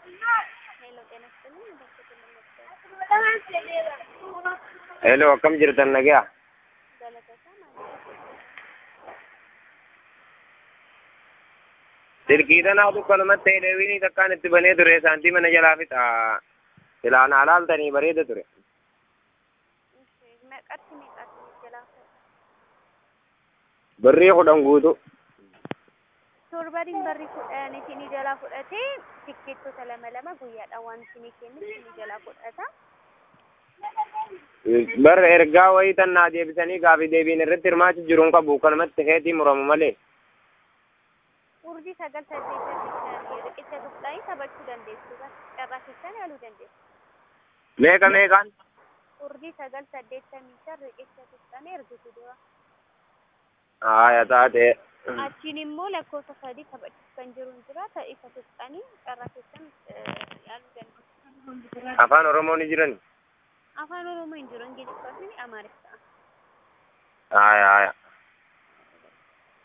Hello, akkam jirtan nagaa? Dirqiidhaan haa dukkanumatti hidheewwinii takkaan itti banee ture saantii mana jalaa fixa. Silaan alaaltanii bareeda ture. Birrii 10 guutuu. Torbariin barri kudhan isinii jalaa fudhatee tikkeettota lama guyyaadhaan waan isinii kennu isinii jalaa fudhata. Bar ergaa wayii tan naa deebisanii gaafii deebiin irratti hirmaachi jiruun qabu kanumatti heetii muramu malee. Urjii 985 riqicha tuqxanii taphachuu dandeessu. Carraa keessan yaaluu dandeessu. Meeqaan? Urjii 985 riqicha tuqxanii ergitu dura. Aya taate. Achiin immoo lakkoofsa 3 taphachuu kan jiruun jira isa tuqxanii carraa keessan yaaluu dandeessu. Afaan Oromoo ni jirani? Afaan Oromoo hin jiru, Ingiliffaa fi Amaariffaa. Aya.